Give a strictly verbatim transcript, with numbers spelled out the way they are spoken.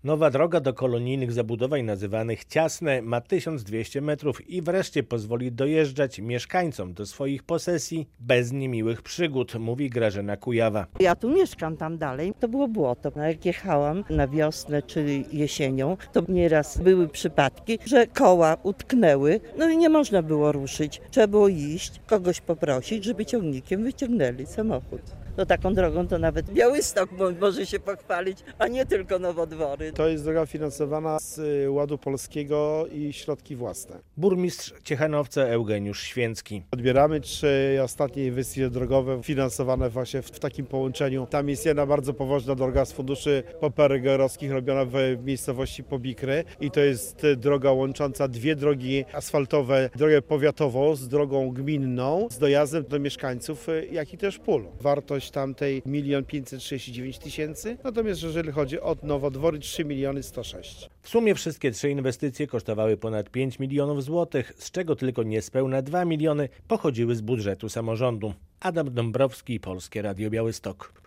Nowa droga do kolonijnych zabudowań nazywanych Ciasne ma tysiąc dwieście metrów i wreszcie pozwoli dojeżdżać mieszkańcom do swoich posesji bez niemiłych przygód, mówi Grażyna Kujawa. Ja tu mieszkam tam dalej, to było błoto. No jak jechałam na wiosnę czy jesienią, to nieraz były przypadki, że koła utknęły, no i nie można było ruszyć. Trzeba było iść, kogoś poprosić, żeby ciągnikiem wyciągnęli samochód. No taką drogą to nawet Białystok może się pochwalić, a nie tylko Nowodwory. To jest droga finansowana z Ładu Polskiego i środki własne. Burmistrz Ciechanowca Eugeniusz Święcki. Odbieramy trzy ostatnie inwestycje drogowe finansowane właśnie w takim połączeniu. Tam jest jedna bardzo poważna droga z funduszy poperegorowskich robiona w miejscowości Pobikry i to jest droga łącząca dwie drogi asfaltowe, drogę powiatową z drogą gminną, z dojazdem do mieszkańców, jak i też pól. Wartość tamtej milion pięćset trzydzieści dziewięć tysięcy, natomiast jeżeli chodzi o Nowodwory trzy miliony sto sześć. W sumie wszystkie trzy inwestycje kosztowały ponad pięć milionów złotych, z czego tylko niespełna dwa miliony pochodziły z budżetu samorządu. Adam Dąbrowski, Polskie Radio Białystok.